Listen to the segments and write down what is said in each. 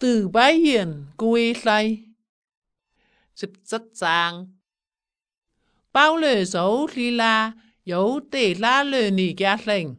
từ bái hiền quy say 17章 Bao lời xấu khi là dấu tệ la lời nì gia lệnh.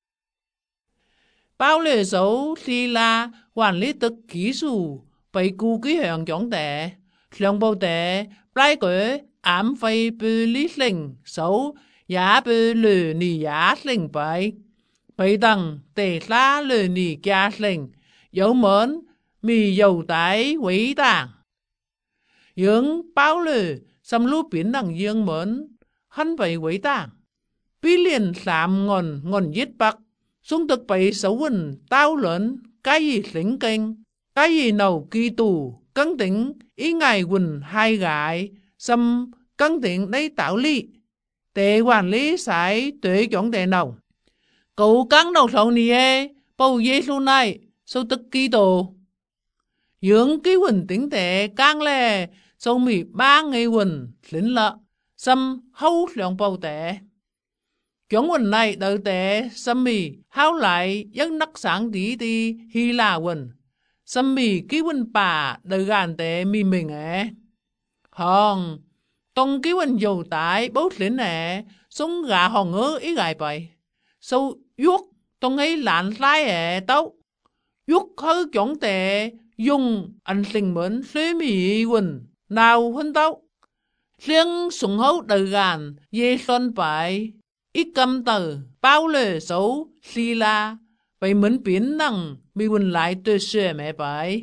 Bao lời xấu khi là quản lý tức kỹ术bởi cụ ký hướng chống tệ. Lượng bầu tệ bài cỡ ám phây bư lý lệnh xấu giá bư lời nì giá lệnh bởi. Bởi đằng tệ la lời nì gia lệnh dấu mến mì dầu tái quý tàng. Dưỡng bao lời xâm lưu biến đằng dương mến hân bày quý tàng. Bí liền sạm ngon giết bạc. Xung thực bày xấu quần tao lớn cái gì lính kênh. Cái gì nầu kỳ tù cân tính ý ngài quần hai gái. Xâm cân tính đấy tạo lý. Tệ quản lý sải tuệ chọn tệ nầu. Cậu căng đầu sầu nì ê. Bầu dê xu này sâu tức kỳ tù. Dưỡng ký quần tính tệ càng lè. Sâu mì ba ngày quần lính lợ. Xâm hâu lượng bầu tệ. Chúng quần này đợi tệ xâm mì hao lại giấc nắc sáng tí đi hi là quần. Xâm mì ký quần bà đợi gàn tệ mì mình Hòn, tông ký quần dầu tái bốt lính súng gà hòn ngớ ý gài bày. Sâu yuốc tông ấy lạn lai tấu. Yuốc hư chổng tệ dùng anh sinh mến xế mì quần nào hơn tấu. Riêng súng hấu đợi gàn dê son bày. Ít cầm tờ, bao lời xấu, xì la, vậy mến biến năng, mi quần lại tôi xưa mẹ bái.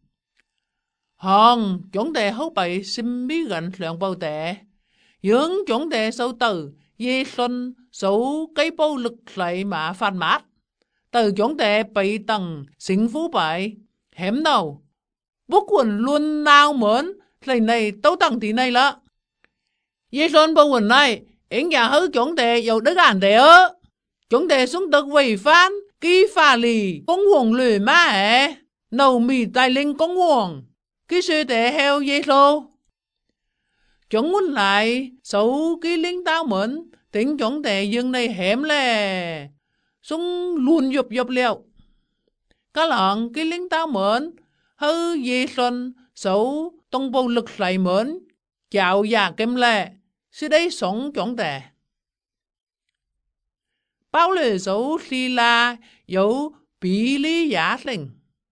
Hòn, chúng ta hấu bày xin bí gần lượng bao tệ. Dưỡng chúng ta sâu tờ, dê xuân, xấu cây bầu lực lại mà phan mát. Tờ chúng ta bày tầng, xính phú bái, hẻm đầu. Bốc quần luôn nào mến, lấy này tấu tầng tí này lạ. Dê xuân bầu quần này, Yến nhà hứ chuẩn tệ dầu đất ảnh tệ ơ. Chuẩn tệ xuống tức vì phán. Ký phà lì công huồng lười má nầu mì tài linh công huồng. Ký sư tệ heo dây lô. Chuẩn muốn lại. Xấu ký lính tao mến. Tính chuẩn tệ dương này hẻm lè. Xuống luôn dụp liệu. Cá lợn ký lính tao mến. Hứ dây xuân. Xấu tông bầu lực lại mến. Chào già kem lè. Sư đây sống chuẩn tệ. Bao lời xấu xì la dấu bí lý giả lệnh.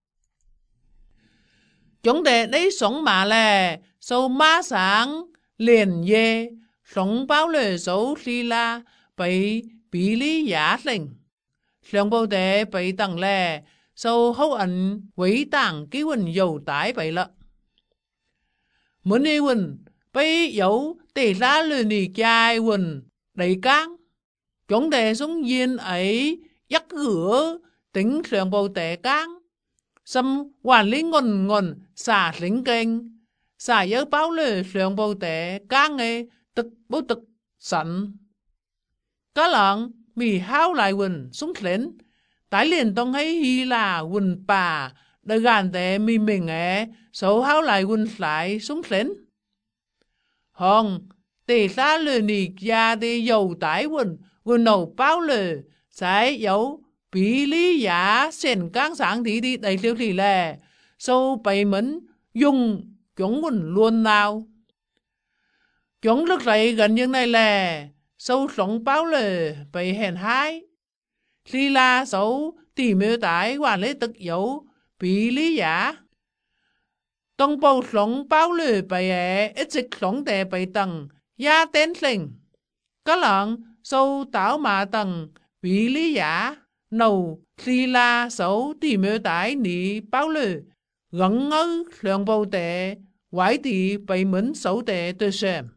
Chuẩn tệ đấy sống mà lè. Sâu má sáng liền dê. Sống bao lời xấu xì la bày bí lý giả lệnh. Lượng bầu tệ bày tầng lè. Sâu hấu ảnh quấy tàng ký quần dầu tái bày lợ. Muốn đi quần bây dấu tệ ra lời nì chai quần đầy cang. Chúng ta xuống viên ấy dắt gửa tính lượng bầu tệ cang. Xâm quản lý ngon xả lính kênh. Xả nhớ báo lời lượng bầu tệ cang tức bố tức sẵn. Cá lợn mì hao lại quần xuống lính. Tái liền tông thấy hi là quần bà đời gàn tệ mì mình xấu hao lại quần lại xuống lính. Hòn, tề xa lời nì gia tề dầu tái quần nầu bao lời, sẽ dấu bí lý giả xền cang sáng tí đầy liêu thì lè, sâu bày mến dùng chúng quần luôn nào. Chúng lực lại gần như này lè, sâu sống bao lời bày hèn hái. Lý la xấu tỉ miêu tái hoàn lấy tức dấu bí lý giả. Tông bầu sống bao lời bày ít dịch sống tệ bày tầng, gia tên sinh. Cá lợn sâu tảo mạ tầng, bí lý giả, nầu, xì la xấu tỉ miêu tái nị bao lời, gắn ngớ lượng bầu tệ, quái tỉ bày mến xấu tệ tôi xem.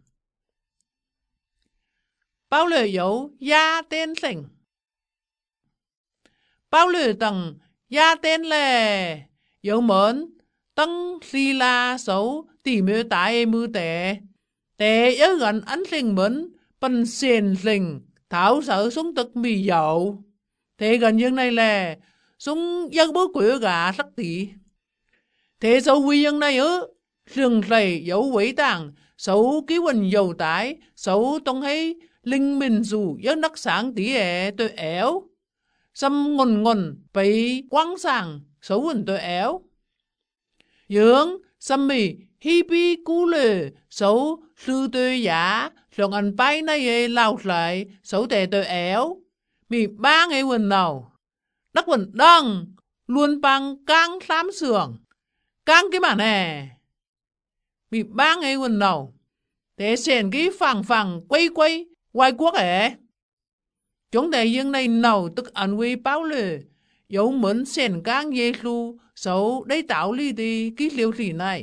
Bao lời dấu gia tên sinh. Bao lời tầng, gia tên lè, dấu mến, tăng xì la xấu tỉ miêu tái mưu tệ. Tệ yếu gần ánh sinh mến, bần xền sinh, thảo sở xuống tức mì dậu. Thế gần như này là xuống dân bố quỷ gà sắc tỉ. Thế sau quy dân này rừng rầy dấu quỷ tàng, xấu ký quần dầu tái, xấu tông hay linh mình dù dân đắc sáng tỉ tôi éo. Xâm ngon bấy quang sàng, xấu quần tôi éo. dưỡng xâm mì hi bi cú lệ xấu sư tư giả lòng anh bay này lao lại xấu tệ tệ éo mì ba ngày quần nào đắc quần đăng luôn bằng căng xám sườn căng cái mà nè mì ba ngày quần nào để xem cái phẳng quay ngoài quốc ấy chúng ta dương này nào tức anh quy báo lệ dấu mến xem căng Giê-xu xấu đấy tạo lý đi cái liêu thị này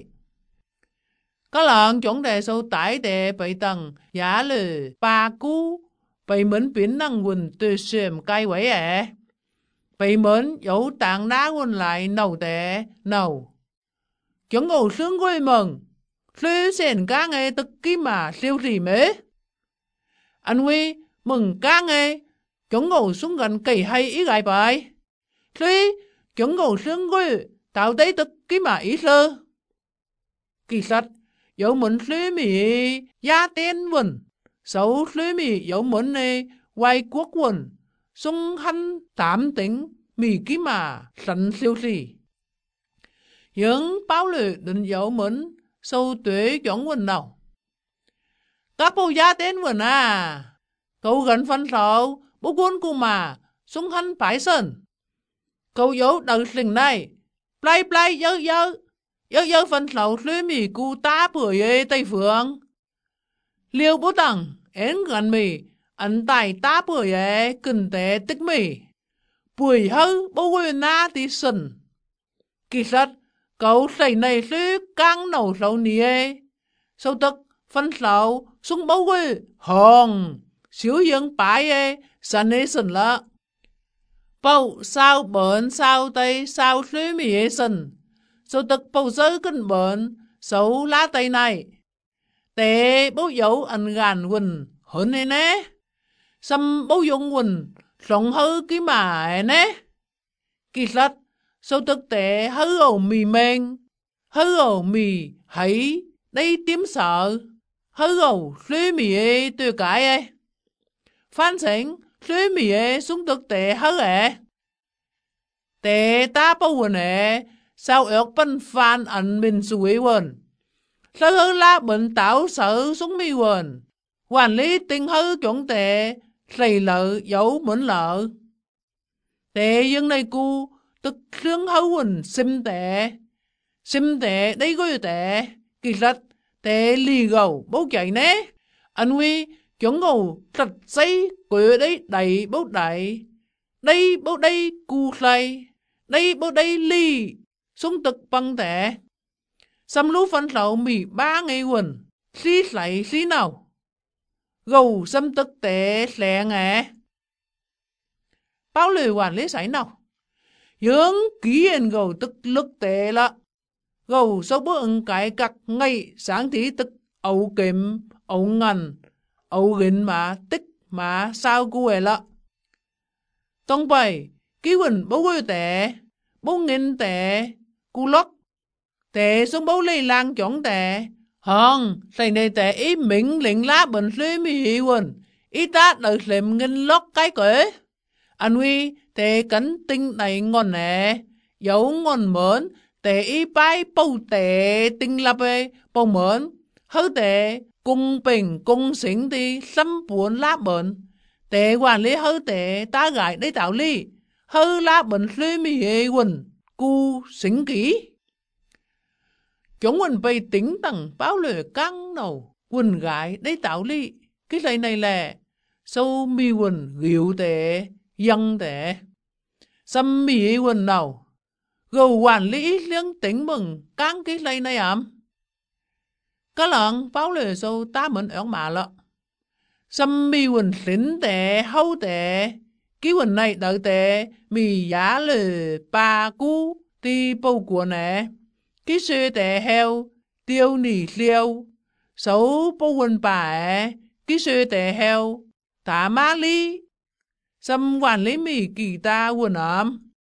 có lần chúng ta sâu tải để bày tầng giá lệ ba cú bày mến biến năng quần từ xem cay quấy ạ bày mến dấu tạng đá quần lại nầu tệ nầu chúng ngồi xương quê mừng lưu xem ca nghe tức ký mà siêu thị mế anh huy mừng ca nghe chúng ngồi xuống gần kỳ hay ý gài bài lưu chúng ngồi xương quê tạo tế tức ký mà ý sơ kỳ sách dấu mến lưu mì gia tên quần xấu lưu mì dấu mến này quay quốc quần xung hanh tám tính mì ký mà sẵn siêu thị những báo lệ định dấu mến sâu tuế chọn quần nào các bố gia tên quần à cậu gần phân sầu bố quân cô mà xung hanh phải sân cậu dấu đầu sinh này play dơ phân sầu lưới mì cu tá bưởi Tây Phương liêu bố tầng én gần mì ấn tài tá bưởi kinh tế tích mì bưởi hư bố quên na tí sân kỳ sát cậu xảy này lưới căng nấu sầu nì sâu tức phân sầu xung bố quê hồng xíu dương bái sẵn sân lạ bầu sao bẩn sao tây sao lưới mì sân sâu tức bầu dơ cân bẩn xấu lá tây này tế bố dấu ẩn gàn quần hơn này nè xâm bố dùng quần sống hư ký mà nè kỳ sát sâu tức tế hư ổ mì men hư ổ mì hãy đây tiếm sợ hư ổ lưới mì tôi cái phan sánh lưới mì xuống thực tế hư tế ta bố quần sao ước bân phan ẩn mình suy quần sao hư la bệnh tạo sở xuống mi quần quản lý tình hư chuẩn tế lầy lợ dấu mẫn lợ tế dân này cu tức lương hư quần xim tệ đây có tệ kỳ rất tệ lì gầu bố chạy nè anh huy chuẩn ngầu thật xây quỷ đấy đầy bố đầy đây bố đây cu lây đây bố đây lì xuống thực băng tệ xăm lú phân lậu mì ba ngày quần xí lại xí nào gầu xâm thực tệ lẹ ngẹ báo lời quản lý sải nào dưỡng ký hình gầu tức lực tệ lạ gầu sau bữa ứng cái cặc ngay sáng tí tức ấu kiếm ấu ngần ấu ghin mà tích mà sao cô lạ tông bày ký quần bố quê tệ bố nghìn tệ cú lốc tệ xuống bố lây lan chọn tệ hòn thầy này tệ ý miệng lệnh lá bệnh lưới mi hị quần ý ta đợi lệm nghìn lốc cái quế anh huy tệ cánh tinh này ngon nè dấu ngon mến tệ ý bái bầu tệ tinh lập bầu mến hư tệ cung bình cung xỉn đi xâm buồn lá bệnh tệ quản lý hư tệ ta gãi đấy tạo ly hư lá bệnh lưới mi hị quần cu xỉn kỹ chúng mình bày tính tầng báo lời căng đầu quần gái đấy tạo ly cái lời này là sâu mi quần ghiệu tệ dân tệ xâm mi quần nào gầu quản lý liên tính mừng căng cái lời này ảm có lần báo lời sâu ta mẫn ớn mà lợ xâm mi quần xín tệ hâu tệ cái quần này đợi tệ mì giá lời ba cú ti bầu của nè cái sư tệ heo tiêu nỉ liêu xấu bố quần bà cái sư tệ heo thả má lý xâm quản lý mì kỳ ta quần ẩm